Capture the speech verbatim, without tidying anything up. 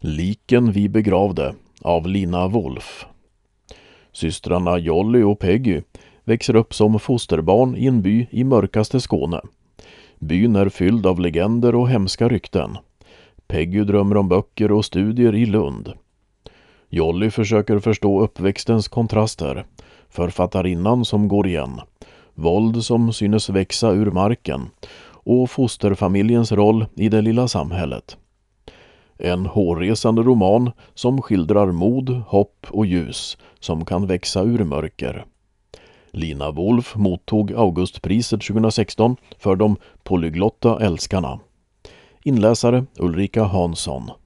Liken vi begravde av Lina Wolf. Systrarna Jolly och Peggy växer upp som fosterbarn i en by i mörkaste Skåne. Byn är fylld av legender och hemska rykten. Peggy drömmer om böcker och studier i Lund. Jolly försöker förstå uppväxtens kontraster. Författarinnan som går igen. Våld som synes växa ur marken. Och fosterfamiljens roll i det lilla samhället. En hårresande roman som skildrar mod, hopp och ljus som kan växa ur mörker. Lina Wolf mottog Augustpriset tjugohundrasexton för de polyglotta älskarna. Inläsare Ulrika Hansson.